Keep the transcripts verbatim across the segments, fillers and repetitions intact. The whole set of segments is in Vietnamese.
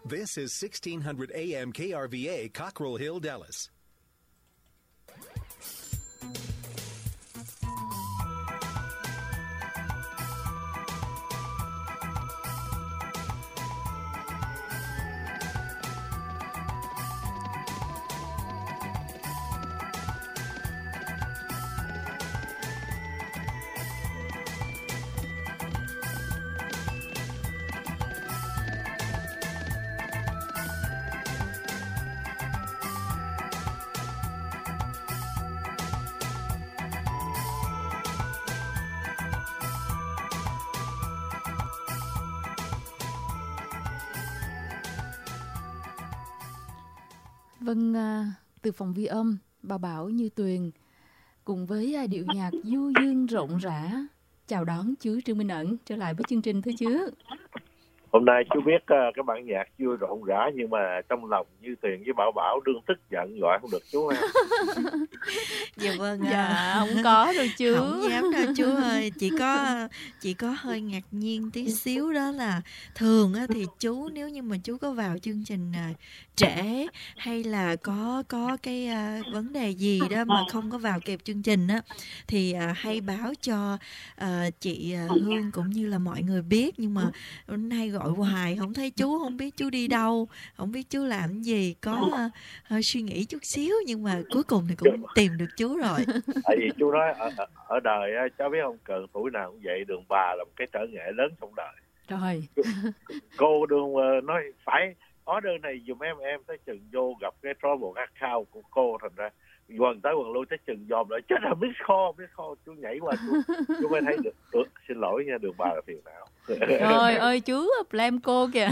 This is sixteen hundred A M K R V A, Cockrell Hill, Dallas. Vâng, từ phòng ghi âm, bà Bảo Như Tuyền cùng với điệu nhạc du dương rộn rã chào đón chú Trương Minh Ẩn trở lại với chương trình thưa chú. Hôm nay chú biết uh, cái bản nhạc vui rộn rã, nhưng mà trong lòng Như Tuyền với Bảo Bảo đương tức giận gọi không được chú ha. Dạ vâng, dạ à, không có đâu chú. Không dám đâu chú ơi, chỉ có chỉ có hơi ngạc nhiên tí xíu, đó là thường á thì chú nếu như mà chú có vào chương trình uh, trễ hay là có có cái uh, vấn đề gì đó mà không có vào kịp chương trình á thì uh, hay báo cho uh, chị uh, Hương cũng như là mọi người biết, nhưng mà hôm nay gọi hoài không thấy chú, không biết chú đi đâu, không biết chú làm gì, có uh, hơi suy nghĩ chút xíu nhưng mà cuối cùng thì cũng tìm được chú rồi. Tại vì chú nói ở, ở đời cháu biết không, cần tuổi nào cũng vậy, đường bà là một cái trở ngại lớn trong đời. Rồi. Cô đường nói phải order này dùm em, em tới chừng vô gặp cái trouble account của cô, thành ra quần tới quần lui tới chừng dòm lại chết là miss call, miss call, chú nhảy qua chú, chú mới thấy được, được xin lỗi nha, đường bà là phiền não. Trời ơi chú blame cô kìa.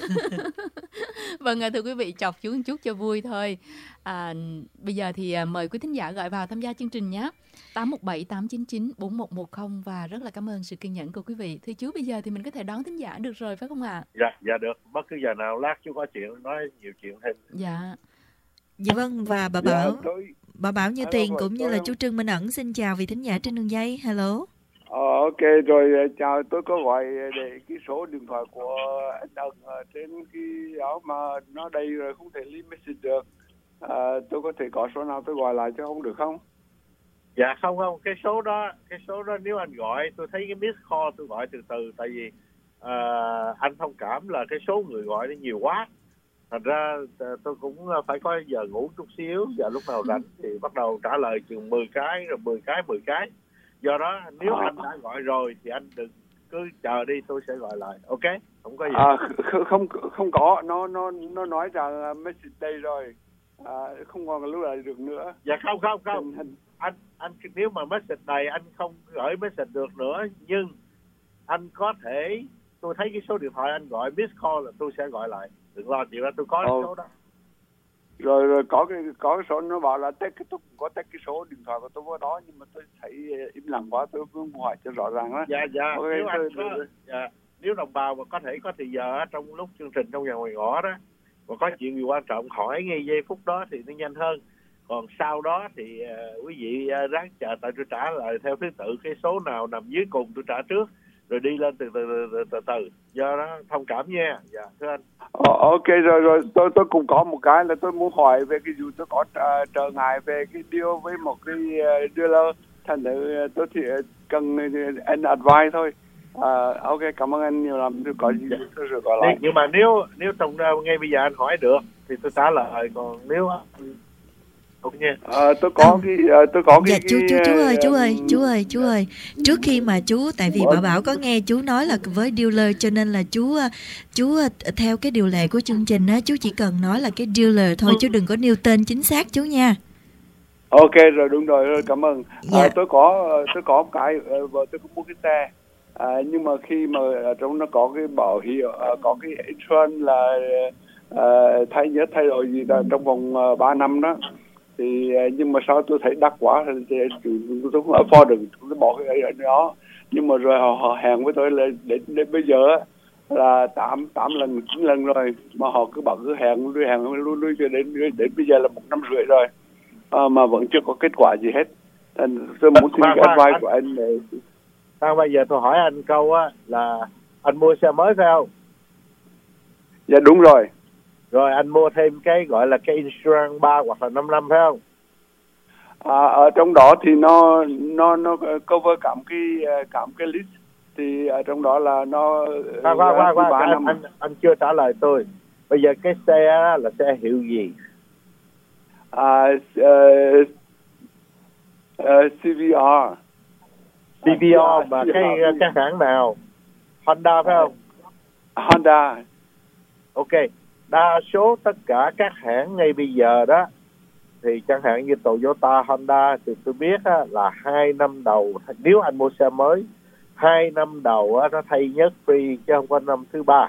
Vâng, thưa quý vị, chọc chú một chút cho vui thôi. À, bây giờ thì mời quý thính giả gọi vào tham gia chương trình nhé. tám một bảy tám chín chín bốn một một không và rất là cảm ơn sự kiên nhẫn của quý vị. Thưa chú, bây giờ thì mình có thể đón thính giả được rồi phải không ạ? Dạ, dạ được. Bất cứ giờ nào lát chú có chuyện nói nhiều chuyện thêm. Dạ. Dạ vâng, và bà Bảo, dạ, tôi... bà Bảo Như Tuyền cũng như là chú Trương Minh Ẩn xin chào vị thính giả trên đường dây. Hello. Ờ, ok rồi, chào, tôi có gọi để cái số điện thoại của anh Ân trên cái đó mà nó đầy rồi không thể leave message được. À, tôi có thể có số nào tôi gọi lại cho không được không? Dạ không không, cái số đó, cái số đó nếu anh gọi, tôi thấy cái miss call tôi gọi từ từ, tại vì uh, anh thông cảm là cái số người gọi nó nhiều quá. Thành ra tôi cũng phải có giờ ngủ chút xíu, và lúc nào rảnh thì bắt đầu trả lời chừng mười cái, rồi mười cái, mười cái. Do đó nếu à. anh đã gọi rồi thì anh đừng cứ chờ đi, tôi sẽ gọi lại, ok? Không có gì. À, không không có, nó nó nó nói rằng message đây rồi, à, không còn lúc lại được nữa. Dạ không không không, anh anh nếu mà message này anh không gửi message được nữa, nhưng anh có thể, tôi thấy cái số điện thoại anh gọi miss call là tôi sẽ gọi lại, đừng lo chuyện đó, tôi có cái số đó. Rồi, rồi có cái có cái số nó bảo là tách, cái tôi cũng có tách cái số điện thoại của tôi có đó, nhưng mà tôi thấy im lặng quá, tôi muốn hỏi cho rõ ràng đó. Dạ dạ, okay, nếu anh tôi, có, tôi... dạ, nếu đồng bào mà có thể có thì giờ trong lúc chương trình trong nhà ngoài ngõ đó mà có chuyện gì quan trọng hỏi ngay giây phút đó thì nó nhanh hơn. Còn sau đó thì uh, quý vị uh, ráng chờ, tại tôi trả lời theo thứ tự, cái số nào nằm dưới cùng tôi trả trước, rồi đi lên từ từ từ từ, từ. Do đó thông cảm nha. Dạ thưa anh. Ờ, ok rồi rồi, tôi tôi cũng có một cái là tôi muốn hỏi về cái dù tôi có uh, trở ngại về cái deal với một cái uh, dealer, thành thử uh, tôi thì cần anh advice thôi. Uh, ok, cảm ơn anh nhiều lắm, tôi có gì dạ. tôi sẽ gọi lại. Nhưng mà nếu nếu trong uh, ngay bây giờ anh hỏi được thì tôi trả lời, còn nếu nha. À, tôi có cái uh, tôi có cái, dạ, chú, cái chú chú ơi chú uh, ơi chú ơi chú ơi trước khi mà chú, tại vì Bảo Bảo có nghe chú nói là với dealer, cho nên là chú chú theo cái điều lệ của chương trình á, chú chỉ cần nói là cái dealer thôi, chú đừng có nêu tên chính xác chú nha. Ok rồi, đúng rồi, rồi cảm ơn. Dạ. À, tôi có tôi có một cái vợ tôi cũng mua cái xe, à, nhưng mà khi mà trong nó có cái bảo hiểm, có cái insurance là uh, thay nhất thay đổi gì đó trong vòng uh, ba năm đó, thì nhưng mà sao tôi thấy đắt quá thì tôi không afford được, tôi bỏ cái ở đó. Nhưng mà rồi họ, họ hẹn với tôi là đến, đến bây giờ là tám tám lần chín lần rồi mà họ cứ bảo cứ hẹn lui hẹn lui lui cho đến đến bây giờ là một năm rưỡi rồi, à, mà vẫn chưa có kết quả gì hết. Nên tôi muốn xin cái advice của anh để... Sao bây giờ tôi hỏi anh câu á, là anh mua xe mới phải không? Dạ đúng rồi. Rồi anh mua thêm cái gọi là cái insurance ba hoặc là năm năm phải không? À, ở trong đó thì nó nó nó cover cảm cái cảm cái list, thì ở trong đó là nó qua qua qua qua anh, anh anh chưa trả lời tôi. Bây giờ cái xe là xe hiệu gì? À, uh, uh, xê vê rờ. xê vê rờ mà cái cái hãng nào? Honda phải không? Honda. Ok, đa số tất cả các hãng ngay bây giờ đó, thì chẳng hạn như Toyota, Honda thì tôi biết á, là hai năm đầu nếu anh mua xe mới, hai năm đầu á, nó thay nhất free chứ không có năm thứ ba.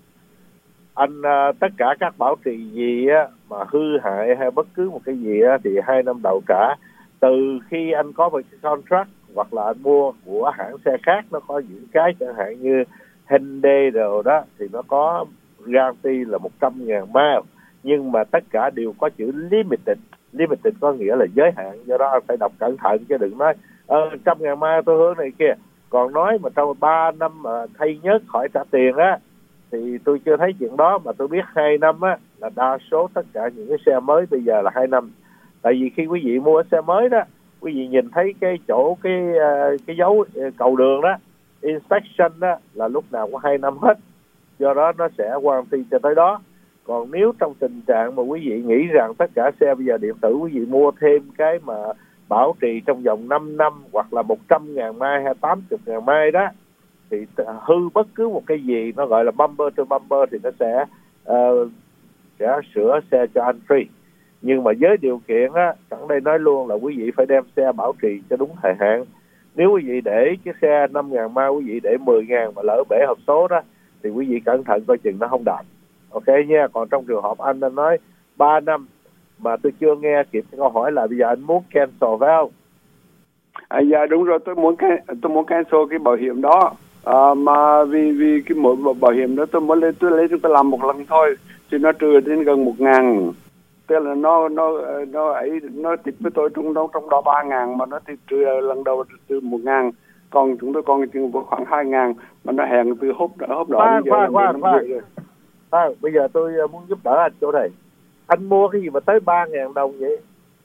Anh à, tất cả các bảo trì gì á, mà hư hại hay bất cứ một cái gì á, thì hai năm đầu trả. Từ khi anh có một cái contract hoặc là anh mua của hãng xe khác, nó có những cái chẳng hạn như Hyundai rồi đó, thì nó có guarantee là một trăm ngàn mile, nhưng mà tất cả đều có chữ limited. Limited có nghĩa là giới hạn, do đó anh phải đọc cẩn thận chứ đừng nói ờ trăm ngàn mile tôi hướng này kia. Còn nói mà trong ba năm mà thay nhất khỏi trả tiền á, thì tôi chưa thấy chuyện đó. Mà tôi biết hai năm á là đa số tất cả những cái xe mới bây giờ là hai năm. Tại vì khi quý vị mua xe mới đó, quý vị nhìn thấy cái chỗ cái cái dấu cầu đường đó, inspection đó là lúc nào cũng hai năm hết, do đó nó sẽ warranty cho tới đó. Còn nếu trong tình trạng mà quý vị nghĩ rằng tất cả xe bây giờ điện tử quý vị mua thêm cái mà bảo trì trong vòng năm năm hoặc là một trăm ngàn mai hay tám mươi ngàn mai đó, thì hư bất cứ một cái gì nó gọi là bumper to bumper thì nó sẽ uh, sẽ sửa xe cho anh free. Nhưng mà với điều kiện á, sẵn đây nói luôn là quý vị phải đem xe bảo trì cho đúng thời hạn. Nếu quý vị để cái xe năm ngàn mai, quý vị để mười ngàn mà lỡ bể hộp số đó, thì quý vị cẩn thận coi chừng nó không đạt. Ok nha. Còn trong trường hợp anh đã nói ba năm mà tôi chưa nghe kịp câu hỏi là bây giờ anh muốn cancel phải không? À, dạ đúng rồi, tôi muốn tôi muốn cancel cái bảo hiểm đó. À, mà vì vì cái mỗi bảo hiểm đó tôi mới lên tôi lấy tôi làm một lần thôi, thì nó trừ đến gần một ngàn. Tức là nó nó nó ấy nó tiếp với tôi trong đó trong đó ba ngàn, mà nó thì trừ lần đầu từ một ngàn, còn chúng tôi còn chừng khoảng hai ngàn, mà nó hẹn từ hốt hốt đó. Khoan khoan khoan khoan. À, bây giờ tôi muốn giúp đỡ anh chỗ này. Anh mua cái gì mà tới ba ngàn đồng vậy?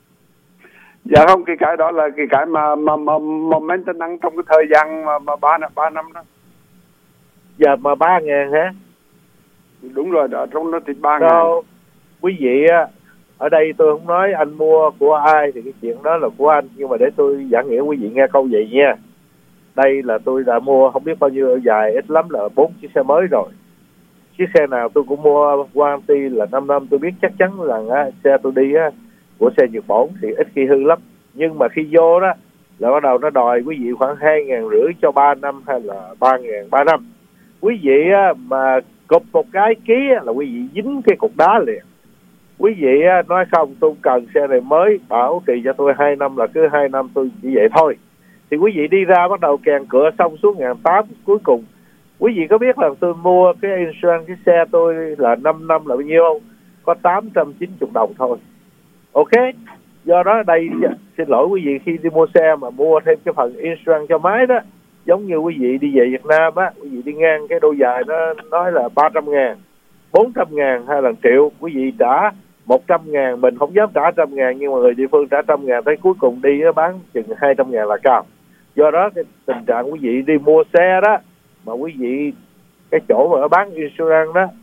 Dạ không, cái cái đó là cái cái mà mà mà, mà maintenance trong cái thời gian mà mà ba ba năm đó. Giờ mà ba ngàn hả? Đúng rồi, đó trong nó thì ba ngàn. Quý vị á, ở đây tôi không nói anh mua của ai thì cái chuyện đó là của anh, nhưng mà để tôi giảng nghĩa quý vị nghe câu vậy nha. Đây là tôi đã mua không biết bao nhiêu dài, ít lắm là bốn chiếc xe mới rồi. Chiếc xe nào tôi cũng mua warranty là năm năm, tôi biết chắc chắn rằng á, xe tôi đi á, của xe Nhật Bản thì ít khi hư lắm. Nhưng mà khi vô đó là bắt đầu nó đòi quý vị khoảng hai ngàn rưỡi cho ba năm hay là ba ngàn ba năm. Quý vị á, mà cụp một cái ký á, là quý vị dính cái cục đá liền. Quý vị á, nói không, tôi cần xe này mới, bảo trì cho tôi hai năm là cứ hai năm tôi chỉ vậy thôi. Thì quý vị đi ra bắt đầu kèn cửa xong xuống ngàn tám, cuối cùng quý vị có biết là tôi mua cái insurance cái xe tôi là năm năm là bao nhiêu không? Có tám trăm chín mươi đồng thôi. Ok, do đó đây xin lỗi quý vị, khi đi mua xe mà mua thêm cái phần insurance cho máy đó, giống như quý vị đi về Việt Nam á, quý vị đi ngang cái đôi giày nó nói là ba trăm ngàn, bốn trăm ngàn hay là triệu, quý vị trả một trăm ngàn, mình không dám trả trăm ngàn nhưng mà người địa phương trả trăm ngàn, tới cuối cùng đi nó bán chừng hai trăm ngàn là cao. Do đó cái tình trạng quý vị đi mua xe đó mà quý vị cái chỗ mà nó bán insurance đó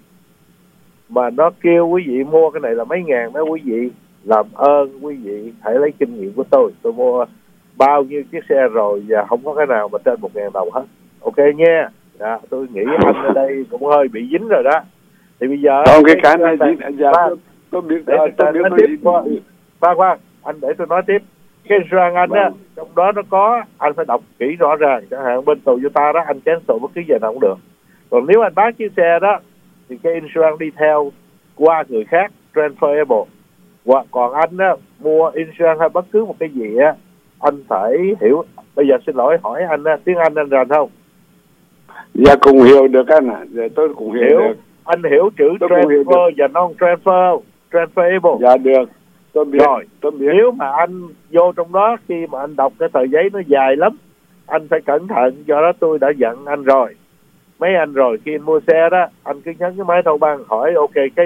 mà nó kêu quý vị mua cái này là mấy ngàn đó, quý vị làm ơn quý vị hãy lấy kinh nghiệm của tôi. Tôi mua bao nhiêu chiếc xe rồi và không có cái nào mà trên một ngàn đồng hết. Ok nha. Dạ, tôi nghĩ anh ở đây cũng hơi bị dính rồi đó. Thì bây giờ còn cái cái này dính, dạ, tôi, tôi biết để tôi, tôi biết nói tiếp qua. Khoan khoan, anh để tôi nói tiếp. Cái insurance anh á, trong đó nó có, anh phải đọc kỹ rõ ràng. Chẳng hạn bên Toyota đó, anh cancel bất cứ giờ nào cũng được. Còn nếu anh bán chiếc xe đó thì cái insurance đi theo qua người khác, transferable. Hoặc còn anh á, mua insurance hay bất cứ một cái gì á, anh phải hiểu. Bây giờ xin lỗi hỏi anh á, tiếng Anh anh rành không? Dạ cũng hiểu được anh ạ. Dạ, tôi cũng hiểu, hiểu được. Anh hiểu chữ tôi transfer và non-transfer, transferable. Dạ được, tôi biết. Rồi, tôi biết. Nếu mà anh vô trong đó, khi mà anh đọc cái tờ giấy nó dài lắm, anh phải cẩn thận. Do đó tôi đã dặn anh rồi, mấy anh rồi, khi anh mua xe đó, anh cứ nhấn cái máy thâu băng hỏi ok cái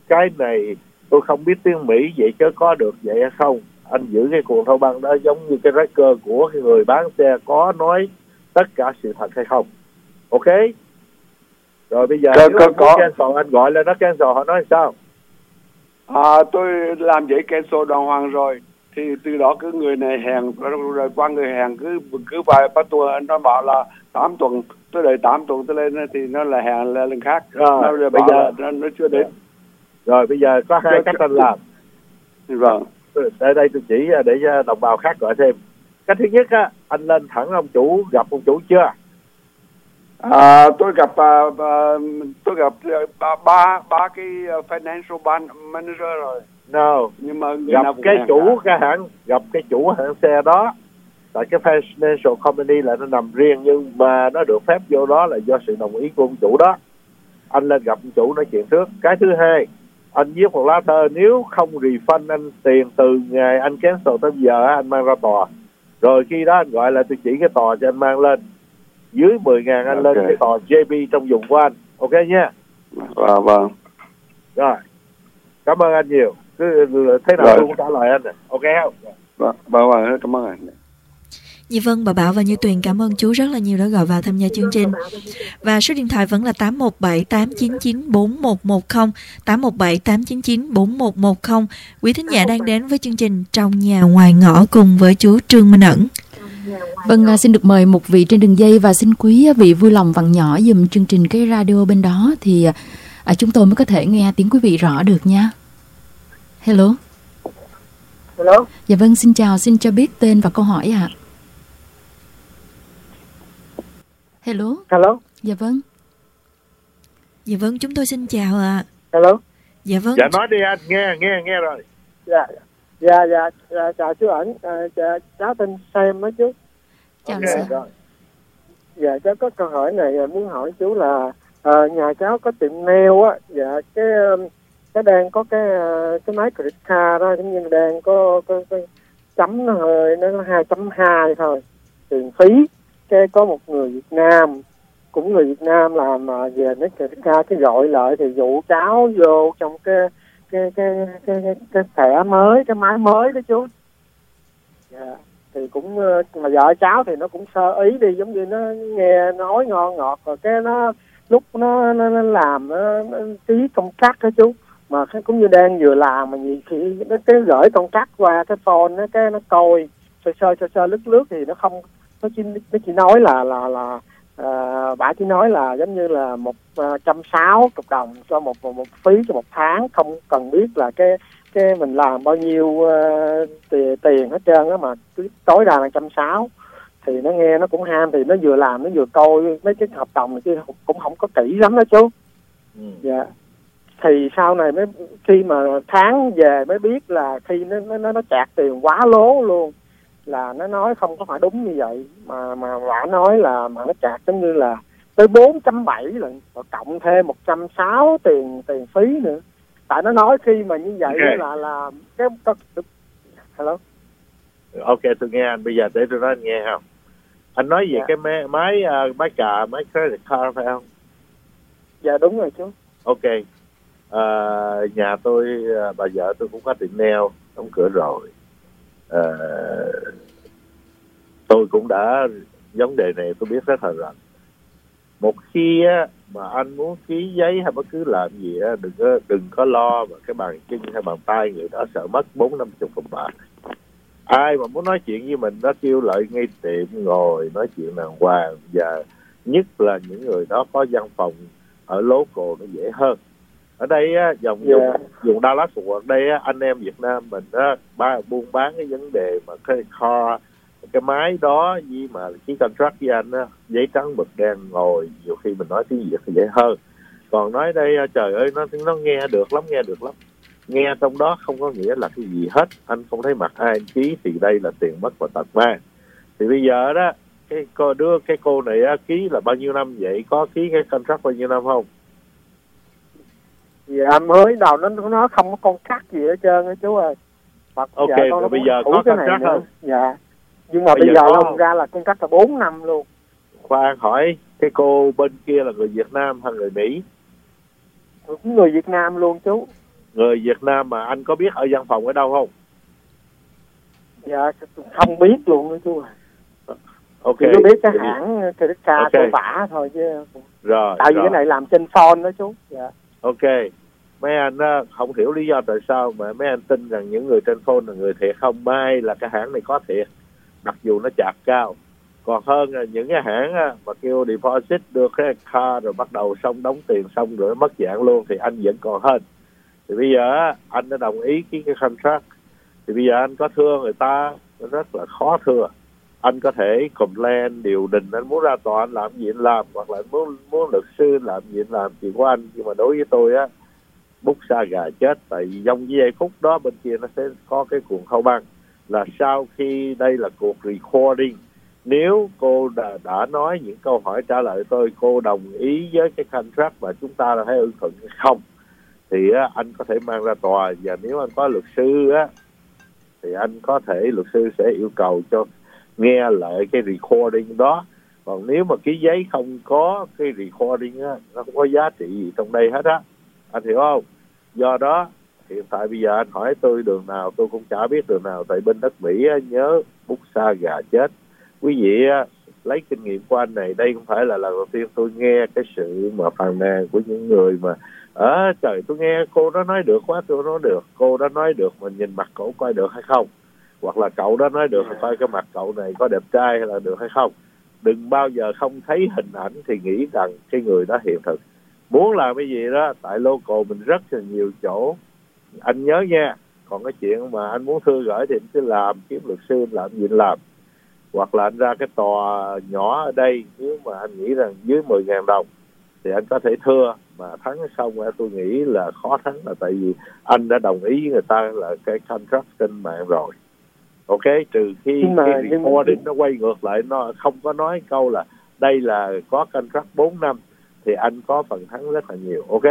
cái này tôi không biết tiếng Mỹ vậy chứ có được vậy hay không. Anh giữ cái cuộn thâu băng đó giống như cái record của cái người bán xe có nói tất cả sự thật hay không. Ok. Rồi bây giờ có, nếu có, anh có. cancel, anh gọi lên nó cancel, họ nói sao? À, tôi làm giấy cancel đàng hoàng rồi. Thì từ đó cứ người này hẹn, rồi qua người hẹn cứ cứ vài ba tuần, nó bảo là tám tuần, tôi đợi tám tuần tôi lên thì nó là hẹn là lần khác. Rồi, nó bây giờ nó, nó chưa đến. Rồi bây giờ có hai cách anh làm. Vâng. Ở đây tôi chỉ để cho đồng bào khác gọi thêm. Cách thứ nhất á, anh lên thẳng ông chủ, gặp ông chủ chưa? À, tôi gặp uh, uh, tôi gặp ba ba ba cái financial manager rồi. No, nhưng mà gặp cái chủ cả. cái hãng, gặp cái chủ hãng xe đó. Tại cái financial company là nó nằm riêng, nhưng mà nó được phép vô đó là do sự đồng ý của ông chủ đó. Anh lên gặp ông chủ nói chuyện trước. Cái thứ hai, anh viết một lá thơ, nếu không refund anh tiền từ ngày anh cancel tới giờ anh mang ra tòa. Rồi khi đó anh gọi là tôi chỉ cái tòa cho anh mang lên. Dưới mười ngàn anh okay. lên cái tòa J B trong vùng của anh. Ok nha. Vâng, vâng. Rồi. Cảm ơn anh nhiều. Cứ thế nào tôi cũng trả lời anh. Ok không? Vâng, vâng, vâng, cảm ơn anh. Dạ vâng, bà Bảo và Như Tuyền cảm ơn chú rất là nhiều đã gọi vào tham gia chương trình. Và số điện thoại vẫn là tám một bảy tám chín chín bốn một một không, tám một bảy tám chín chín bốn một một không. Quý thính giả đang đến với chương trình Trong Nhà Ngoài Ngõ cùng với chú Trương Minh Ẩn. Vâng, xin được mời một vị trên đường dây và xin quý vị vui lòng vặn nhỏ dùm chương trình cái radio bên đó thì à, chúng tôi mới có thể nghe tiếng quý vị rõ được nha. Hello. Hello. Dạ vâng, xin chào, xin cho biết tên và câu hỏi ạ. À. Hello. Hello. Dạ vâng. Dạ vâng, chúng tôi xin chào ạ. À. Hello. Dạ vâng. Dạ nói đi anh, nghe, nghe, nghe rồi. Dạ, dạ, dạ, dạ chào chú Ẩn, à, dạ, cháu tên Sam đó chú. Chào okay, Sam. Rồi. Dạ, cháu có câu hỏi này muốn hỏi chú là à, nhà cháu có tiệm nail á, dạ, cái cái đang có cái cái máy credit card đó, giống như đang có, có, có chấm nó hơi, nó hai chấm hai thôi, tiền phí. Cái có một người Việt Nam, cũng người Việt Nam làm mà về mấy credit card, cái gọi lại thì dụ cháu vô trong cái cái cái cái cái, cái thẻ mới, cái máy mới đó chú. Dạ. Thì cũng mà vợ cháu thì nó cũng sơ ý đi, giống như nó nghe nói ngon ngọt rồi cái nó lúc nó nó, nó làm nó, nó ký công trắc đó chú, mà cái cũng như đang vừa làm mà nhiều khi nó cái gửi công trắc qua cái phone nó cái nó coi sơ sơ sơ sơ lướt lướt thì nó không, nó chỉ nó chỉ nói là là là à, bà chỉ nói là giống như là một trăm sáu mươi đồng cho một, một một phí cho một tháng, không cần biết là cái cái mình làm bao nhiêu uh, tiền tiền hết trơn á, mà cứ tối đa là một trăm sáu mươi. Thì nó nghe nó cũng ham, thì nó vừa làm nó vừa coi mấy cái hợp đồng này kia cũng không có kỹ lắm đó chú. Ừ. Dạ. Thì sau này mới khi mà tháng về mới biết là khi nó nó nó chạc tiền quá lố luôn, là nó nói không có phải đúng như vậy, mà mà bà nói là mà nó chạc giống như là tới bốn trăm bảy lần, và cộng thêm một trăm sáu mươi tiền tiền phí nữa. Tại nó nói khi mà như vậy okay. là là cái có hello. Ok, tôi nghe anh. Bây giờ để tôi nói anh nghe không? Anh nói về dạ. cái máy máy máy cà máy credit card phải không? Dạ đúng rồi chú. Ok. À, nhà tôi bà vợ tôi cũng có tiệm nail đóng cửa rồi. À, tôi cũng đã vấn đề này tôi biết rất là rành. Một khi á, mà anh muốn ký giấy hay bất cứ làm gì á, đừng có đừng có lo mà cái bàn chân hay bàn tay người đó sợ mất bốn năm chục đồng bạc. Ai mà muốn nói chuyện với mình nó kêu lại ngay tiệm ngồi nói chuyện đàng hoàng, và nhất là những người đó có văn phòng ở local nó dễ hơn. Ở đây á, dòng dùng yeah. dùng Dallas ở đây á, anh em Việt Nam mình á, ba, buôn bán cái vấn đề mà cái car cái máy đó với mà ký contract với anh á, giấy trắng mực đen ngồi nhiều khi mình nói tiếng Việt thì dễ hơn. Còn nói đây trời ơi nó nó nghe được lắm, nghe được lắm. Nghe trong đó không có nghĩa là cái gì hết. Anh không thấy mặt ai anh ký thì đây là tiền mất và tật mang. Thì bây giờ đó cái cô đứa cái cô này á, ký là bao nhiêu năm vậy? Có ký cái contract bao nhiêu năm không? Dạ mới đầu nó nó không có contract gì hết trơn á chú ơi. Hoặc ok dạ, rồi bây giờ có contract không? Dạ. Nhưng mà bây, bây giờ, giờ không ra là contract là bốn năm luôn. Khoan hỏi cái cô bên kia là người Việt Nam hay người Mỹ? Cũng người Việt Nam luôn chú. người Việt Nam mà anh có biết ở văn phòng ở đâu không? Dạ không biết luôn đó chú. Ok. Chỉ có biết cái hãng credit card okay. của bả thôi chứ. Rồi. Tại vì rồi. cái này làm trên phone đó chú. Dạ. Ok. Mấy anh á, không hiểu lý do tại sao mà mấy anh tin rằng những người trên phone là người thiệt không. May là cái hãng này có thiệt, mặc dù nó chạc cao. Còn hơn là những cái hãng á, mà kêu deposit đưa cái card rồi bắt đầu xong đóng tiền xong rồi mất dạng luôn thì anh vẫn còn hơn. Thì bây giờ á, anh đã đồng ý ký cái contract. Thì bây giờ anh có thưa người ta rất là khó thưa. Anh có thể complain, điều đình, anh muốn ra tòa anh làm gì anh làm, hoặc là anh muốn muốn luật sư làm gì anh làm, chuyện của anh. Nhưng mà đối với tôi á, bút sa gà chết. Tại vì trong giây phút đó bên kia nó sẽ có cái cuộn khâu băng là sau khi đây là cuộc recording, nếu cô đã, đã nói những câu hỏi trả lời tôi, cô đồng ý với cái contract mà chúng ta đã thấy ưng thuận hay không, thì á, anh có thể mang ra tòa. Và nếu anh có luật sư á, thì anh có thể luật sư sẽ yêu cầu cho nghe lại cái recording đó. Còn nếu mà ký giấy không có cái recording á, nó không có giá trị gì trong đây hết á, anh hiểu không? Do đó hiện tại bây giờ anh hỏi tôi đường nào tôi cũng chả biết đường nào. Tại bên đất Mỹ á, nhớ bút sa gà chết. Quý vị á, lấy kinh nghiệm của anh này, đây không phải là lần đầu tiên tôi nghe cái sự mà phàn nàn của những người mà ở à, trời tôi nghe cô đó nói được quá, tôi nói được, cô đó nói được, mình nhìn mặt cậu coi được hay không, hoặc là cậu đó nói được, coi cái mặt cậu này có đẹp trai hay là được hay không. Đừng bao giờ không thấy hình ảnh thì nghĩ rằng cái người đó hiện thực. Muốn làm cái gì đó, tại local mình rất là nhiều chỗ, anh nhớ nha. Còn cái chuyện mà anh muốn thư gửi thì anh cứ làm, kiếm luật sư làm gì anh làm. Hoặc là anh ra cái tòa nhỏ ở đây, nếu mà anh nghĩ rằng dưới mười ngàn đồng thì anh có thể thưa, mà thắng hay không tôi nghĩ là khó thắng, là tại vì anh đã đồng ý với người ta là cái contract trên mạng rồi. Ok, trừ khi nhưng mà, cái recording nhưng... nó quay ngược lại, nó không có nói câu là đây là có contract bốn năm thì anh có phần thắng rất là nhiều. Ok.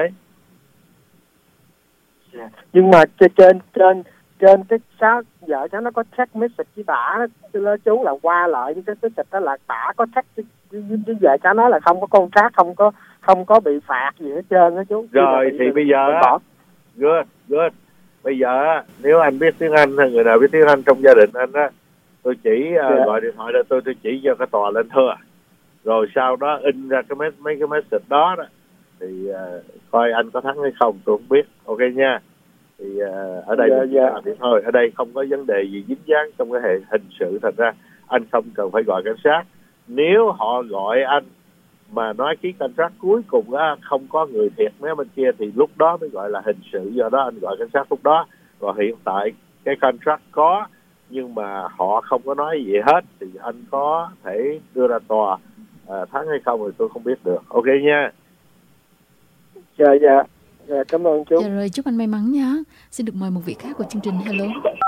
Yeah. Nhưng mà trên trên trên trên cái sao vợ cháu nó có check message với bả đó, chú, là qua lại cái message đó là bả có check với, với vợ cháu nói là không có contract, không có không có bị phạt gì hết trơn đó chú. Rồi thì bây giờ á, good good bây giờ á, nếu anh biết tiếng Anh hay người nào biết tiếng Anh trong gia đình anh á, tôi chỉ uh, yeah. gọi điện thoại cho tôi tôi chỉ cho cái tòa lên thưa, rồi sau đó in ra cái mấy mấy cái message đó đó thì uh, coi anh có thắng hay không tôi không biết. Ok nha. Thì uh, ở đây yeah, yeah. thì thôi, ở đây không có vấn đề gì dính dáng trong cái hệ hình sự, thật ra anh không cần phải gọi cảnh sát. Nếu họ gọi anh mà nói ký contract cuối cùng á, không có người thiệt mấy bên kia thì lúc đó mới gọi là hình sự. Do đó anh gọi cảnh sát lúc đó. Rồi hiện tại cái contract có nhưng mà họ không có nói gì hết thì anh có thể đưa ra tòa. À, thắng hay không thì tôi không biết được. Ok nha. Dạ dạ. Dạ cảm ơn chú. Dạ rồi, chúc anh may mắn nha. Xin được mời một vị khác của chương trình. Hello.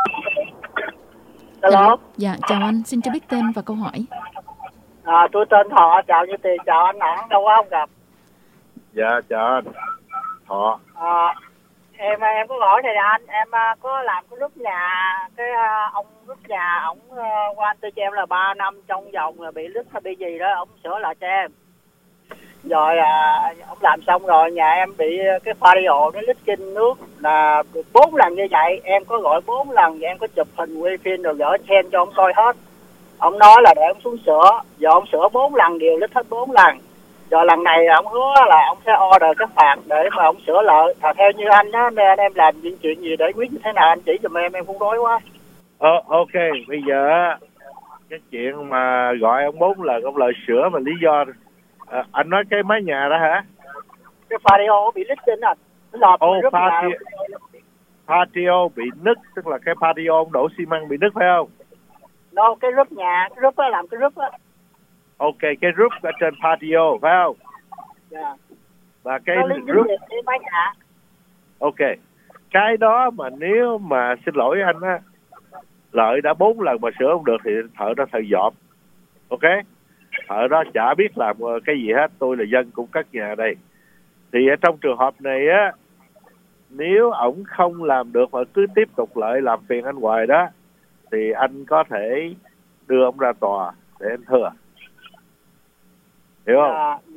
Hello. Dạ chào anh, xin cho biết tên và câu hỏi. À, tôi tên Thọ, chào Như Tiền, chào anh Hẳn, đâu có không gặp. Dạ chào anh Thọ. À, em em có hỏi này anh, em có làm cái group nhà, cái ông group nhà ổng qua anh tôi cho em là ba năm trong vòng là bị lít hay bị gì đó, ổng sửa lại cho em. Rồi à, ông làm xong rồi nhà em bị cái Fario nó lít trên nước là bốn lần như vậy, em có gọi bốn lần và em có chụp hình quay phim rồi gửi xem cho ông coi hết. Ông nói là để ông xuống sửa, giờ ông sửa bốn lần đều lít hết bốn lần. Rồi lần này ông hứa là ông sẽ order cái phạt để mà ông sửa lại. Và theo như anh á, nên em làm những chuyện gì để quyết như thế nào anh chỉ giùm em, em cũng rối quá. Ờ, ok, bây giờ cái chuyện mà gọi ông bốn lần ông lời sửa mà lý do à, anh nói cái mái nhà đó hả? Cái patio bị lít trên à? Lọt oh, patio, patio bị nứt, tức là cái patio ông đổ xi măng bị nứt phải không? No, cái roof nhà, cái roof á, làm cái roof á. Ok, cái roof ở trên patio phải không? Dạ. Yeah. Và cái roof cái mái nhà. Ok, cái đó mà nếu mà xin lỗi anh á, Lợi đã bốn lần mà sửa không được thì thợ đó thợ dọn. Ok, thợ đó chả biết làm cái gì hết, tôi là dân cũng cất nhà đây. Thì ở trong trường hợp này á, nếu ổng không làm được mà cứ tiếp tục lại làm phiền anh hoài đó thì anh có thể đưa ông ra tòa để anh thừa. Hiểu không? Dạ,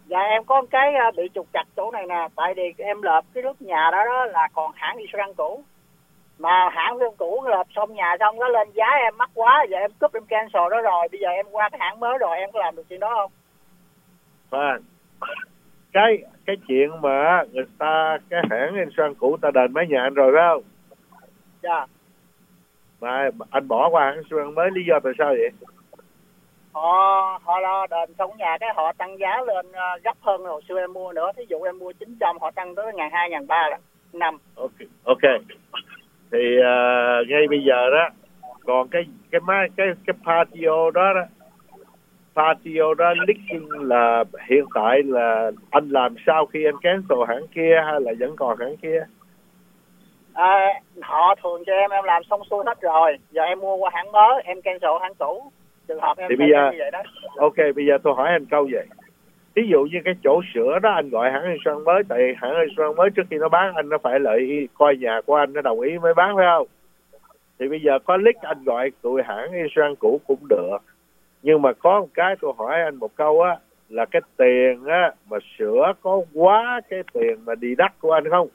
Dạ em có cái uh, bị trục trặc chỗ này nè, tại vì em lợp cái nóc nhà đó đó là còn hãng Israel cũ. Mà hãng Israel cũ lợp xong nhà xong nó lên giá em mắc quá, giờ em cúp em cancel đó rồi, bây giờ em qua cái hãng mới rồi, em có làm được chuyện đó không? Vâng. Cái cái chuyện mà người ta cái hãng Israel cũ ta đền mái nhà anh rồi phải không? Dạ. Mà anh bỏ qua hãng Israel mới, lý do tại sao vậy? Họ họ lo đền xong nhà cái họ tăng giá lên uh, gấp hơn hồi xưa em mua nữa. Thí dụ em mua chín trăm họ tăng tới ngàn hai ngàn ba là năm. Ok, ok. Thì uh, ngay bây giờ đó còn cái cái máy cái cái patio đó đó patio đó leaking là hiện tại là anh làm sau khi anh cancel hãng kia hay là vẫn còn hãng kia? À, họ thường cho em em làm xong xuôi hết rồi, giờ em mua qua hãng mới, em cancel hãng cũ. Trường hợp em thì bây giờ như vậy đó. Ok, bây giờ tôi hỏi anh câu vậy. Ví dụ như cái chỗ sửa đó anh gọi hãng Israel mới, tại hãng Israel mới trước khi nó bán anh nó phải lợi coi nhà của anh nó đồng ý mới bán phải không? Thì bây giờ có leak anh gọi tụi hãng Israel cũ cũng được. Nhưng mà có một cái tôi hỏi anh một câu á, là cái tiền á mà sửa có quá cái tiền mà đi đắt của anh không?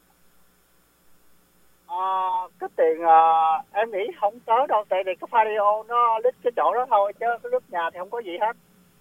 À, cái tiền uh, em nghĩ không tới đâu, tại vì cái patio nó lít cái chỗ đó thôi, chứ cái lớp nhà thì không có gì hết.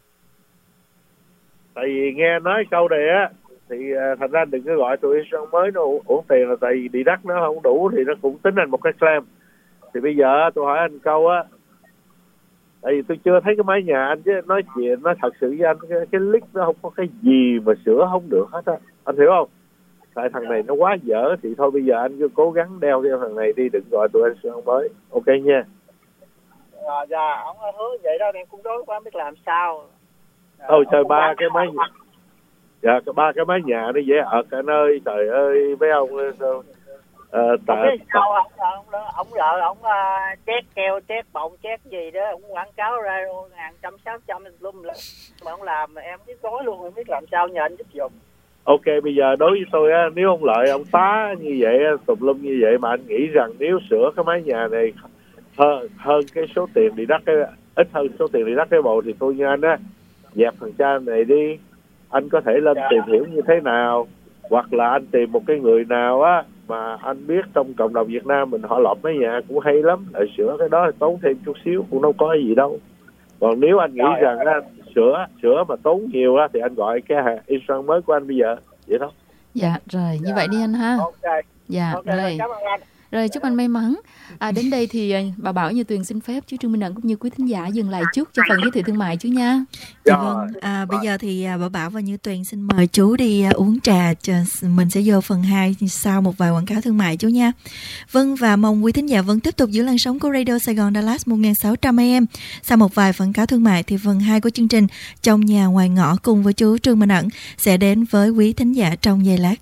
Tại vì nghe nói câu này á thì uh, thành ra đừng có gọi tụi Israel mới nó uổng tiền, là tại vì đi đắt nó không đủ thì nó cũng tính thành một cái claim. Thì bây giờ tôi hỏi anh câu á, tại vì tôi chưa thấy cái mái nhà anh, chứ nói chuyện nói thật sự với anh, cái, cái leak nó không có cái gì mà sửa không được hết á, anh hiểu không? Tại thằng này nó quá dở thì thôi bây giờ anh cứ cố gắng đeo theo thằng này đi, đừng gọi tụi anh Israel mới, ok nha. À, dạ ông hứa vậy đó, em cũng đối quá biết làm sao. À, thôi trời, ba cái mái nhà, dạ ba cái mái nhà nó dễ ở cả nơi, trời ơi mấy ông sao uh, tại sao ông ông ông lợi ông uh, chét keo chét bọng chét gì đó ông quảng cáo ra ngàn trăm sáu trăm lum lum mà ông làm mà em biết gói luôn, em biết làm sao nhờ anh giúp dùng. Ok, bây giờ đối với tôi á, nếu ông Lợi ông tá như vậy tùm lum như vậy mà anh nghĩ rằng nếu sửa cái mái nhà này hơn, hơn cái số tiền đi đắt cái ít hơn số tiền đi đắt cái bộ thì tôi như anh á, dẹp thằng cha này đi, anh có thể lên dạ. tìm hiểu như thế nào, hoặc là anh tìm một cái người nào á mà anh biết trong cộng đồng Việt Nam mình họ lọp mái nhà cũng hay lắm, lại sửa cái đó thì tốn thêm chút xíu cũng đâu có gì đâu. Còn nếu anh nghĩ dạ, rằng á sửa sửa mà tốn nhiều á thì anh gọi cái hàng Israel mới của anh bây giờ vậy đó. Dạ rồi, như dạ. vậy đi anh ha. Ok. Dạ okay, rồi. Cảm ơn anh. Rồi chúc anh may mắn. À, đến đây thì bà Bảo Như Tuyền xin phép chú Trương Minh Ẩn cũng như quý thính giả dừng lại chút cho phần giới thiệu thương mại chú nha. Dạ vâng, à, bây giờ thì à, bà Bảo và Như Tuyền xin mời chú đi à, uống trà. Mình sẽ vô phần hai sau một vài quảng cáo thương mại chú nha. Vâng, và mong quý thính giả vẫn tiếp tục giữ làn sóng của Radio Sài Gòn Dallas một nghìn sáu trăm a em. Sau một vài quảng cáo thương mại thì phần hai của chương trình Trong Nhà Ngoài Ngõ cùng với chú Trương Minh Ẩn sẽ đến với quý thính giả trong giây lát.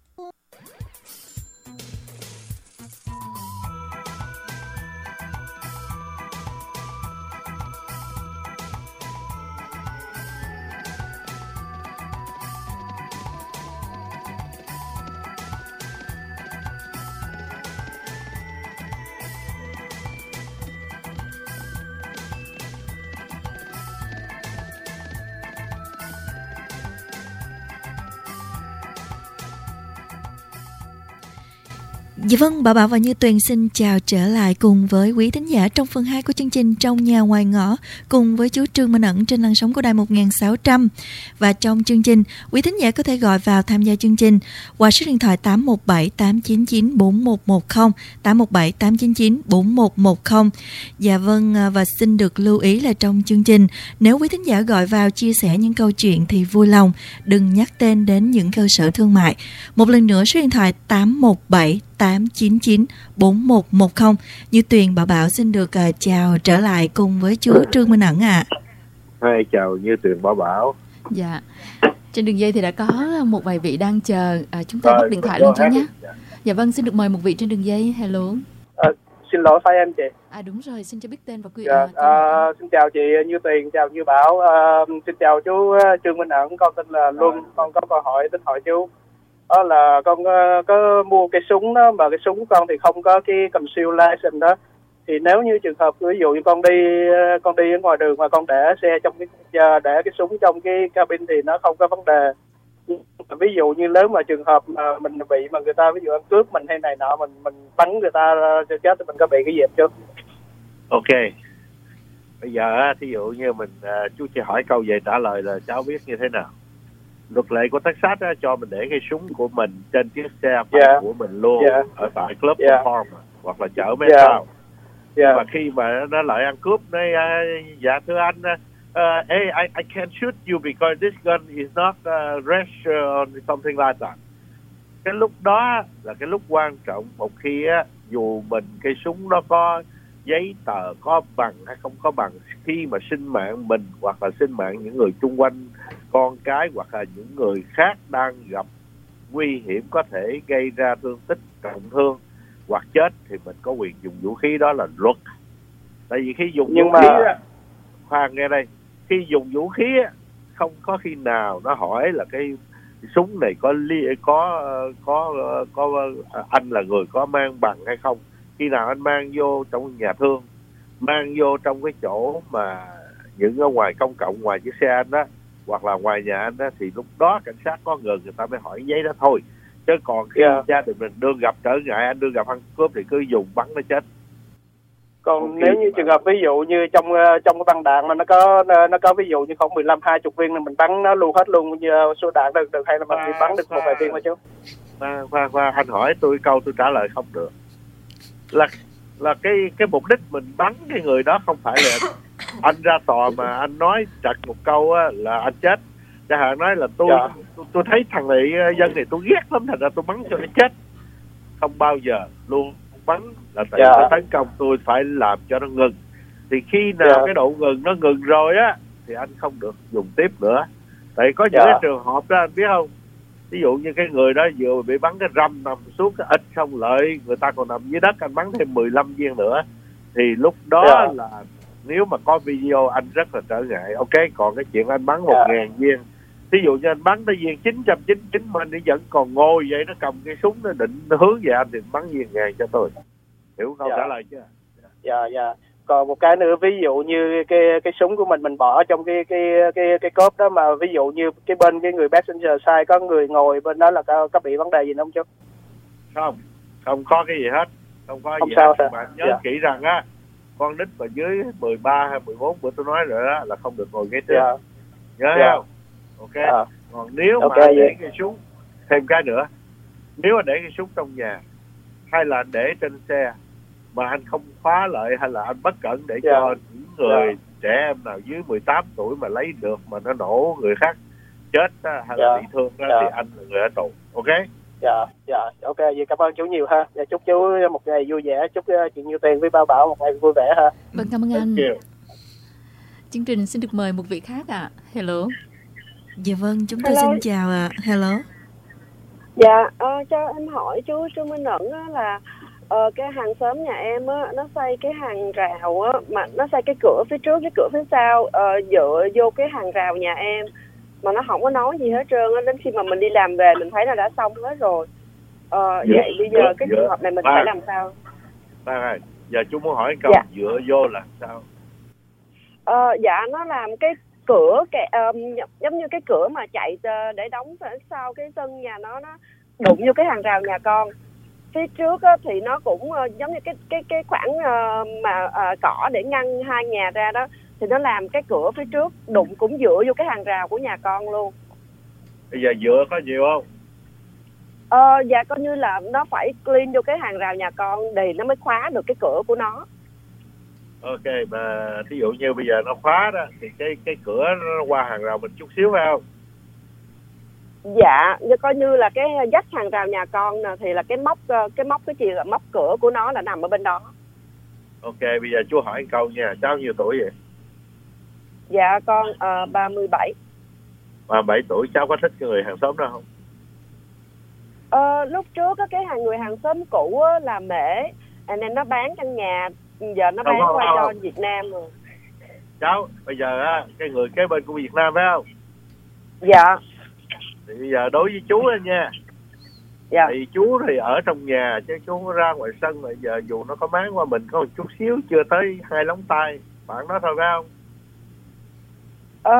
Dạ vâng, Bảo Bảo và Như Tuyền xin chào trở lại cùng với quý thính giả trong phần hai của chương trình Trong Nhà Ngoài Ngõ cùng với chú Trương Minh Ẩn trên làn sóng của đài một nghìn sáu trăm. Và trong chương trình, quý thính giả có thể gọi vào tham gia chương trình qua số điện thoại tám một bảy tám chín chín bốn một một không, tám một bảy tám chín chín bốn một một không. Dạ vâng, và xin được lưu ý là trong chương trình, nếu quý thính giả gọi vào chia sẻ những câu chuyện thì vui lòng đừng nhắc tên đến những cơ sở thương mại. Một lần nữa số điện thoại tám một bảy tám chín chín bốn một một không. Như Tuyền, Bảo Bảo xin được uh, chào trở lại cùng với chú Trương Minh Ẩn ạ. À. Hai chào Như Tuyền, Bảo Bảo. Dạ. Trên đường dây thì đã có một vài vị đang chờ, à, chúng ta bắt điện thoại luôn chú nhé. Dạ vâng, xin được mời một vị trên đường dây. Hello. À, xin lỗi phải em chị. À đúng rồi, xin cho biết tên và quý. Dạ, À, à, xin chào chị Như Tuyền, chào Như Bảo, à, xin chào chú Trương Minh Ẩn, con tên là Luân, con có câu hỏi tính hỏi chú. Đó là con uh, có mua cái súng đó, mà cái súng con thì không có cái conceal license đó, Thì nếu như trường hợp ví dụ như con đi con đi ở ngoài đường mà con để xe trong cái để cái súng trong cái cabin thì nó không có vấn đề. Ví dụ như nếu mà trường hợp mà mình bị mà người ta ví dụ ăn cướp mình hay này nọ, mình mình bắn người ta cho chết thì mình có bị cái gì chưa? Ok. Bây giờ thí dụ như mình uh, chú chỉ hỏi câu về trả lời là cháu biết như thế nào. Luật lệ của Texas á, cho mình để cái súng của mình trên chiếc xe yeah. của mình luôn yeah. ở tại club yeah. perform hoặc là chở mấy yeah. sao. Yeah. Và khi mà nó lại ăn cướp, nó uh, dạ thưa anh, uh, hey, I, I can't shoot you because this gun is not uh, registered or something like that. Cái lúc đó là cái lúc quan trọng. Một khi á, dù mình cái súng nó có giấy tờ, có bằng hay không có bằng, khi mà sinh mạng mình hoặc là sinh mạng những người chung quanh, con cái hoặc là những người khác đang gặp nguy hiểm có thể gây ra thương tích, trọng thương hoặc chết thì mình có quyền dùng vũ khí, đó là luật. Tại vì khi dùng Nhưng vũ mà... khí á, khoan nghe đây, khi dùng vũ khí á, không có khi nào nó hỏi là cái súng này có li, có có có anh là người có mang bằng hay không. Khi nào anh mang vô trong nhà thương, mang vô trong cái chỗ mà những ở ngoài công cộng, ngoài chiếc xe anh đó hoặc là ngoài nhà anh đó, thì lúc đó cảnh sát có gần người ta mới hỏi giấy đó thôi. Chứ còn khi yeah. gia đình mình đương gặp trở ngại, anh đương gặp ăn cướp thì cứ dùng bắn nó chết. Còn okay, nếu như trường hợp ví dụ như trong trong cái băng đạn mà nó có nó có ví dụ như khoảng mười lăm hai mươi viên thì mình bắn nó luôn hết luôn số đạn được được hay là mình chỉ bắn được một vài viên thôi chứ? Khoan khoan khoan, anh hỏi tôi câu tôi trả lời không được. Là là cái cái mục đích mình bắn cái người đó không phải là anh ra tòa mà anh nói chặt một câu á, là anh chết. Chẳng hạn nói là tôi, dạ. tôi tôi thấy thằng này dân này tôi ghét lắm, thành ra tôi bắn cho nó chết. Không bao giờ luôn bắn là tại dạ. nó tấn công tôi, phải làm cho nó ngừng. Thì khi nào dạ. cái độ ngừng nó ngừng rồi á thì anh không được dùng tiếp nữa. Tại có những dạ. cái trường hợp đó anh biết không, ví dụ như cái người đó vừa bị bắn cái râm nằm xuống cái ít xong lợi, người ta còn nằm dưới đất, anh bắn thêm mười lăm viên nữa thì lúc đó yeah. là nếu mà có video anh rất là trở ngại. Ok, còn cái chuyện anh bắn một yeah. ngàn viên, ví dụ như anh bắn tới viên chín trăm chín mươi chín mà anh vẫn còn ngồi vậy, nó cầm cái súng nó định nó hướng về anh thì bắn viên ngàn cho tôi. Hiểu không? Yeah. Trả lời chứ? Dạ yeah, dạ yeah. Còn một cái nữa, ví dụ như cái cái súng của mình mình bỏ trong cái cái cái cái cốp đó, mà ví dụ như cái bên cái người passenger side có người ngồi bên đó là có, có bị vấn đề gì không chú? Không, không có cái gì hết, không có không gì sao hết. Bạn nhớ yeah. kỹ rằng á, con nít mà dưới mười ba hay mười bốn bữa tôi nói rồi đó là không được ngồi ghế trước. Yeah. Nhớ yeah. không? Ok. Yeah. Còn nếu okay, mà để yeah. cái súng, thêm cái nữa, nếu mà để cái súng trong nhà hay là để trên xe mà anh không khóa lại hay là anh bất cẩn để yeah. cho những người yeah. trẻ em nào dưới mười tám tuổi mà lấy được mà nó nổ người khác chết hay yeah. là bị thương đó, yeah. thì anh là người ở tù. Ok? Dạ, dạ, ok, vậy cảm ơn chú nhiều ha. Dạ, chúc chú một ngày vui vẻ, chúc chị Như Tiền với Bao Bảo một ngày vui vẻ ha. Vâng, cảm ơn anh. Chương trình xin được mời một vị khác ạ. À. Hello. Dạ vâng, chúng tôi Hello. Xin chào ạ. À. Hello. Dạ, uh, cho em hỏi chú Trương Minh Ẩn á, là uh, cái hàng xóm nhà em á, nó xây cái hàng rào á, mà nó xây cái cửa phía trước, cái cửa phía sau uh, dựa vô cái hàng rào nhà em, mà nó không có nói gì hết trơn á. Đến khi mà mình đi làm về mình thấy nó đã xong hết rồi. Ờ, dựa, vậy bây giờ dựa, cái trường hợp này mình phải làm sao? Ba ơi, giờ chú muốn hỏi câu dạ. dựa vô là sao? Ờ, dạ nó làm cái cửa cái, um, giống như cái cửa mà chạy để đóng sau cái sân nhà nó, nó đụng vô cái hàng rào nhà con. Phía trước á, thì nó cũng uh, giống như cái cái cái khoảng uh, mà uh, cỏ để ngăn hai nhà ra đó, thì nó làm cái cửa phía trước đụng cũng dựa vô cái hàng rào của nhà con luôn. Bây giờ dựa có nhiều không? Ờ, dạ coi như là nó phải clean vô cái hàng rào nhà con thì nó mới khóa được cái cửa của nó. Ok, mà thí dụ như bây giờ nó khóa đó thì cái cái cửa nó qua hàng rào mình chút xíu phải không? Dạ, như coi như là cái dách hàng rào nhà con nè, thì là cái móc cái móc cái chìa móc cửa của nó là nằm ở bên đó. Ok, bây giờ chú hỏi câu nha, cháu nhiêu tuổi vậy? Dạ con uh, ba mươi bảy. ba mươi bảy tuổi, cháu có thích cái người hàng xóm đó không? Ờ, lúc trước á, cái hàng người hàng xóm cũ á, là Mễ, nên nó bán căn nhà, giờ nó bán không, qua không, cho không. Việt Nam rồi. Cháu, bây giờ á, cái người kế bên của Việt Nam phải không? Dạ. Thì bây giờ đối với chú đó nha. Dạ. Thì chú thì ở trong nhà chứ chú không ra ngoài sân mà giờ dù nó có máng qua mình có một chút xíu chưa tới hai lóng tay, bạn đó thôi phải không? Ờ,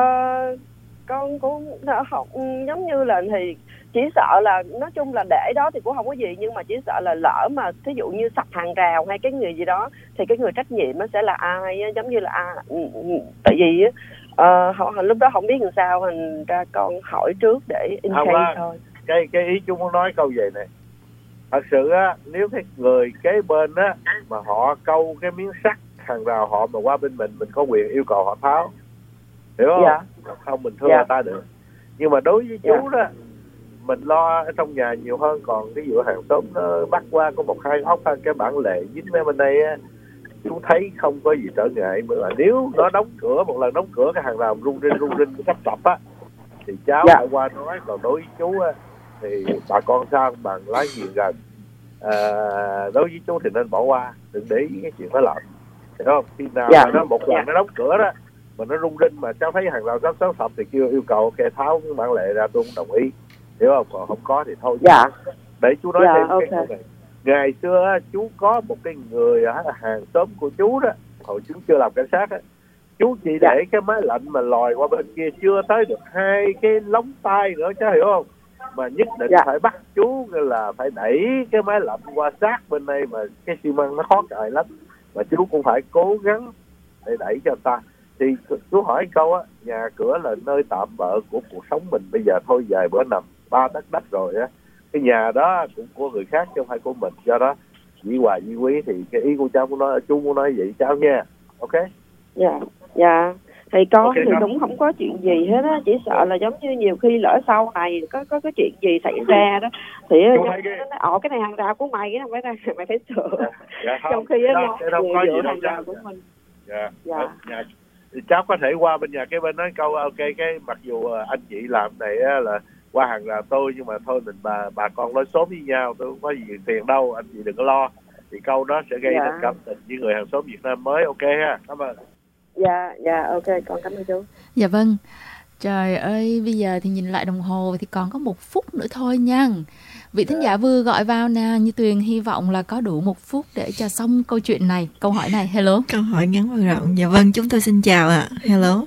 con cũng học giống như là thì chỉ sợ là nói chung là để đó thì cũng không có gì, nhưng mà chỉ sợ là lỡ mà thí dụ như sập hàng rào hay cái người gì đó thì cái người trách nhiệm nó sẽ là ai á, giống như là à, tại vì á uh, lúc đó không biết làm sao, thành ra con hỏi trước để in case thôi. Cái cái ý chú muốn nói câu vậy này, thật sự á, nếu cái người kế bên á mà họ câu cái miếng sắt hàng rào họ mà qua bên mình, mình có quyền yêu cầu họ tháo, hiểu không? Dạ. Không mình thưa Dạ. người ta được. Nhưng mà đối với chú Dạ. đó, mình lo ở trong nhà nhiều hơn, còn cái vụ hàng xóm nó bắt qua có một hai ốc cái bản lề dính ở bên đây á, chú thấy không có gì trở ngại. Mà là nếu nó đóng cửa, một lần đóng cửa cái hàng rào rung rinh rung rinh cái sắp sập á thì cháu Dạ. lại qua nói. Còn đối với chú á thì bà con sao bằng lái nhiều gần, à, đối với chú thì nên bỏ qua, đừng để ý cái chuyện đó làm, hiểu không? Khi nào Dạ. mà nó một lần Dạ. nó đóng cửa đó mà nó rung rinh mà cháu thấy hàng rào sắp sắp sập thì kêu yêu cầu ok tháo cái bản lề ra, tôi không đồng ý, hiểu không? Còn không có thì thôi. Dạ. Để chú nói Dạ, thêm ok. cái câu này. Ngày xưa á, chú có một cái người ở hàng xóm của chú đó, hồi chú chưa làm cảnh sát á, chú chỉ để cái máy lạnh mà lòi qua bên kia chưa tới được hai cái lóng tay nữa, cháu hiểu không? Mà nhất định Dạ. phải bắt chú là phải đẩy cái máy lạnh qua sát bên đây, mà cái xi măng nó khó cài lắm, mà chú cũng phải cố gắng để đẩy cho ta. Thì chú hỏi câu á, nhà cửa là nơi tạm bợ của cuộc sống mình, bây giờ thôi vài bữa nằm ba tấc đất rồi á, cái nhà đó cũng của người khác chứ không phải của mình, do đó dĩ hòa vi quý. Thì cái ý của cháu muốn nói, chú muốn nói vậy cháu nha, ok? Dạ, dạ. Thì con Ok, thì con. cũng không có chuyện gì hết á, chỉ sợ là giống như nhiều khi lỡ sau này có có cái chuyện gì xảy ra đó thì Chú giống thấy như cái- nó nói, ồ cái này hàng rào của mày, cái này phải ra mày phải sửa. Dạ không, Trong khi á đó, nó cái đâu có vừa gì giữa đâu hàng cháu. rào của mình. Dạ. Dạ. Ở nhà, thì cháu có thể qua bên nhà cái bên nói câu ok, cái mặc dù anh chị làm này á, là qua hàng rào tôi, nhưng mà thôi mình bà bà con nói xóm với nhau, tôi không có gì tiền đâu, anh chị đừng có lo. Thì câu đó sẽ gây Dạ. nên cảm tình với người hàng xóm Việt Nam mới, ok ha? Cảm ơn. Dạ, dạ, ok, con cảm ơn chú. Dạ vâng. Trời ơi, bây giờ thì nhìn lại đồng hồ thì còn có một phút nữa thôi nha. Vị thính giả vừa gọi vào nè, Như Tuyền hy vọng là có đủ một phút để cho xong câu chuyện này, câu hỏi này. Hello. Câu hỏi ngắn và rộng. Dạ vâng, chúng tôi xin chào ạ. Hello.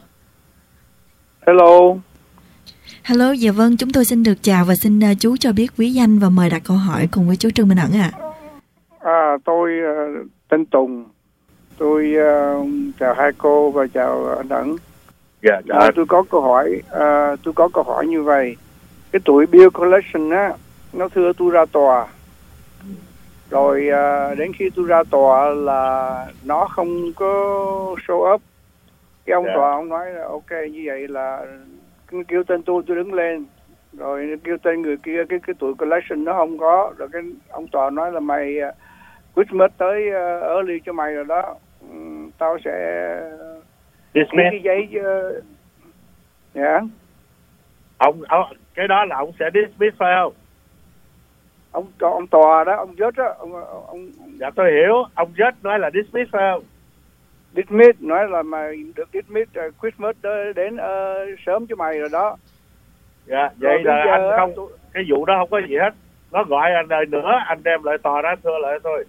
Hello. Hello, dạ vâng, chúng tôi xin được chào và xin uh, chú cho biết quý danh và mời đặt câu hỏi cùng với chú Trương Minh Ẩn ạ. À, tôi uh, tên Tùng. Tôi uh, chào hai cô và chào anh Ẩn. Dạ, dạ. À, tôi có câu hỏi, uh, tôi có câu hỏi như vậy. Cái tuổi bill collection á, nó thưa tôi ra tòa. Rồi uh, đến khi tôi ra tòa là nó không có show up. Cái ông Dạ. tòa ông nói là ok, như vậy là kêu tên tôi, tôi đứng lên. Rồi kêu tên người kia, cái cái tuổi collection nó không có. Rồi cái ông tòa nói là mày uh, Christmas tới uh, early cho mày rồi đó. Um, tao sẽ ký Dismiss. cái giấy uh, dạ. Ông, ông cái đó là ông sẽ dismiss phải không? Ông ông tòa đó, ông judge đó, ông, ông, ông Dạ tôi hiểu, ông judge nói là dismiss phải không? dismiss, nói là mày được dismiss uh, Christmas tới đến uh, sớm cho mày rồi đó. Dạ, vậy Rồi là bây giờ anh á, không, tôi- cái vụ đó không có gì hết. Nó gọi anh đời nữa, anh đem lại tòa đó thưa lại thôi.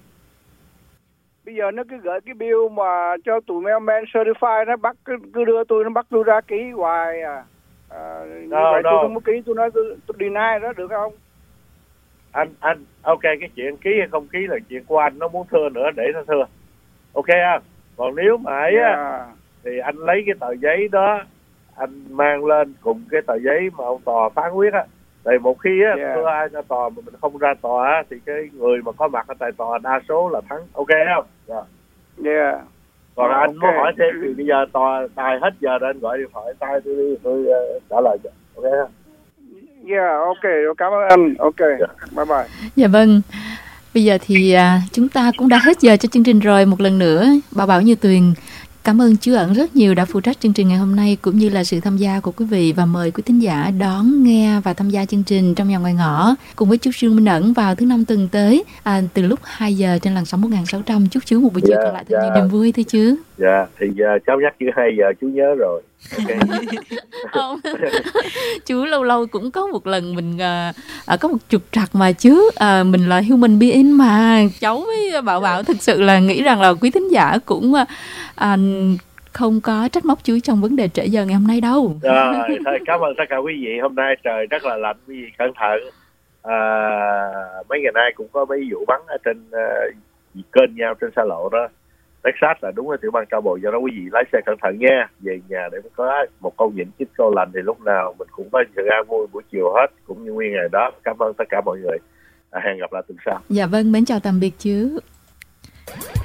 Bây giờ nó cứ gửi cái bill mà cho tụi mailman certify, nó bắt cứ, cứ đưa tôi, nó bắt tôi ra ký hoài à. À, như Đâu, vậy đâu. tôi không có ký, tôi nói tôi, tôi deny đó được không? Anh, anh, ok, cái chuyện ký hay không ký là chuyện của anh, nó muốn thưa nữa để nó thưa. Ok không? Còn nếu mà ấy á, Dạ. thì anh lấy cái tờ giấy đó, anh mang lên cùng cái tờ giấy mà ông tòa phán quyết á. Thì một khi á, Yeah. thưa ai ra tòa mà mình không ra tòa á, thì cái người mà có mặt ở tại tòa đa số là thắng. Ok không? Dạ. Yeah. Còn Ok. anh muốn hỏi thêm thì bây giờ tòa tài hết giờ rồi, anh gọi điện thoại tay tôi đi, tôi uh, trả lời cho. Ok không? Yeah, ok, rồi cảm ơn anh. Ok, bye bye. Dạ vâng. Bây giờ thì à, chúng ta cũng đã hết giờ cho chương trình rồi. Một lần nữa, Bảo Bảo Như Tuyền cảm ơn chú Ẩn rất nhiều đã phụ trách chương trình ngày hôm nay, cũng như là sự tham gia của quý vị, và mời quý thính giả đón nghe và tham gia chương trình Trong Nhà Ngoài Ngõ cùng với chú Trương Minh Ẩn vào thứ năm tuần tới, à, từ lúc hai giờ trên làn sóng một nghìn sáu trăm. Chúc chú một buổi chiều Dạ, còn lại thật dạ. nhiều niềm vui thưa chứ. Dạ, thì uh, cháu nhắc chữ hai giờ chú nhớ rồi. Okay. Không. Chú lâu lâu cũng có một lần mình à, à, có một trục trặc mà chứ à, mình là human being mà. Cháu với Bảo Bảo thực sự là nghĩ rằng là quý thính giả cũng à, không có trách móc chú trong vấn đề trễ giờ ngày hôm nay đâu. Rồi, thôi cảm ơn tất cả quý vị. Hôm nay trời rất là lạnh, quý vị cẩn thận. À, mấy ngày nay cũng có mấy vụ bắn ở trên uh, kênh nhau trên xa lộ đó. Texas là đúng là tiểu bang cao bộ, do đó quý vị lái xe cẩn thận nha. Về nhà để có một câu nhịn chích câu lành thì lúc nào mình cũng có sự an vui buổi chiều hết, cũng như nguyên ngày đó. Cảm ơn tất cả mọi người. À, hẹn gặp lại tuần sau. Dạ vâng, mến chào tạm biệt chứ.